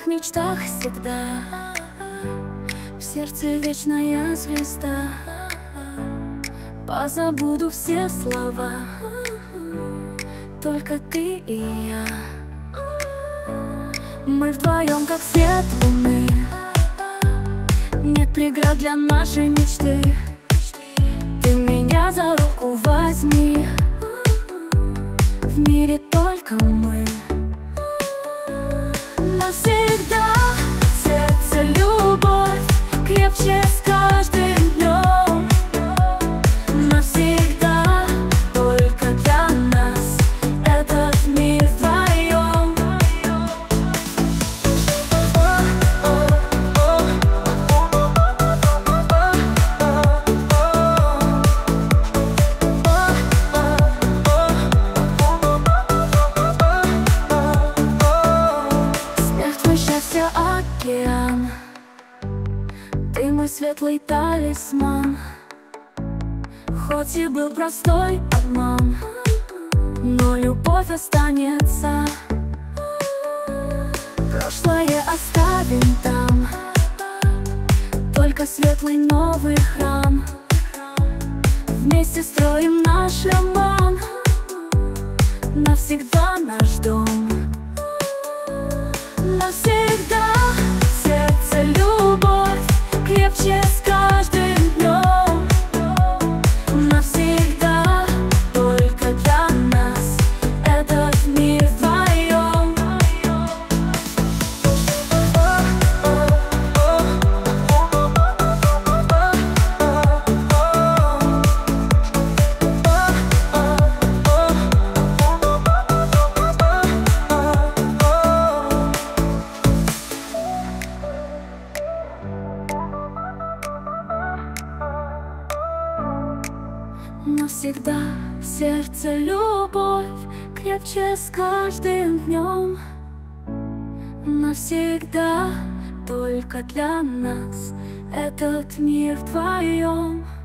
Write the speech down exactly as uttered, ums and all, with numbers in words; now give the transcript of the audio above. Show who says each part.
Speaker 1: мечтах всегда, в сердце вечная звезда. Позабуду все слова, только ты и я. Мы вдвоем, как свет луны, нет преград для нашей мечты. Ты меня за руку возьми, в мире только мы. Навсегда сердце любовь крепче с каждым днем. Навсегда только для нас этот мир вдвоем. Смех твой счастье океан, ты мой светлый талисман. Хоть и был простой обман, но любовь останется. Прошлое оставим там, только светлый новый храм. Вместе строим наш роман, навсегда наш дом. Навсегда сердце любовь крепче с каждым днем. Навсегда только для нас этот мир вдвоем. Навсегда сердце любовь крепче с каждым днем. Навсегда только для нас этот мир вдвоем.